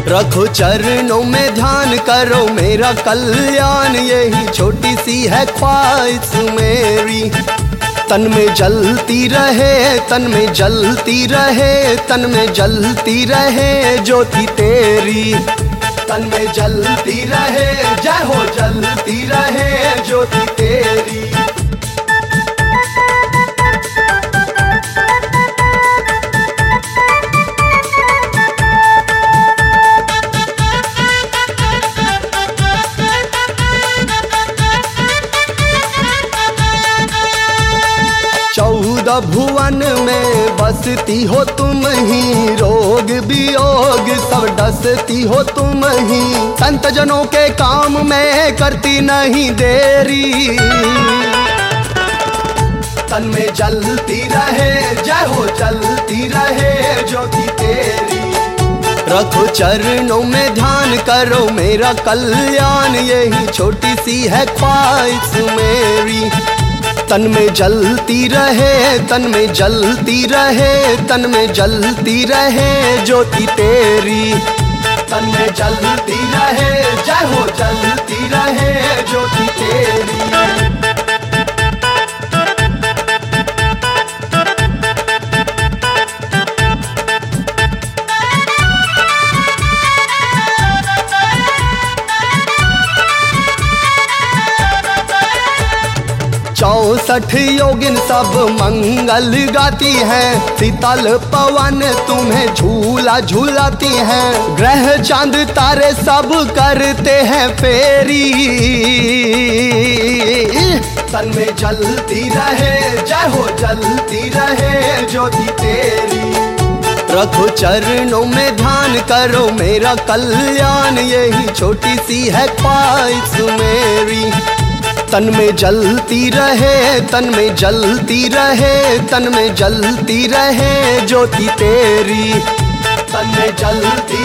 रखो चरणों में ध्यान, करो मेरा कल्याण, यही छोटी सी है ख्वाहिश मेरी। तन में जलती रहे, तन में जलती रहे, तन में जलती रहे ज्योति तेरी। तन में जलती रहे, जय हो जलती रहे ज्योति तेरी। चौदह भुवन में बसती हो तुम ही, रोग वियोग सब डसती हो तुम ही। संत जनों के काम में करती नहीं देरी। तन में जलती रहे, जय हो जलती रहे ज्योति तेरी। रखो चरणों में ध्यान, करो मेरा कल्याण, यही छोटी सी है ख्वाहिश मेरी। तन में जलती रहे, तन में जलती रहे, तन में जलती रहे ज्योति तेरी। तन में जलती रहे, जय हो जलती रहे ज्योति तेरी। चौसठ योगिन सब मंगल गाती हैं, शीतल पवन तुम्हें झूला झूलाती हैं। ग्रह चांद तारे सब करते हैं फेरी। तन में जलती रहे, जय हो जलती रहे ज्योति तेरी। रखो चरणों में ध्यान, करो मेरा कल्याण, यही छोटी सी है ख्वाहिश मेरी। तन में जलती रहे, तन में जलती रहे, तन में जलती रहे ज्योति तेरी। तन में जलती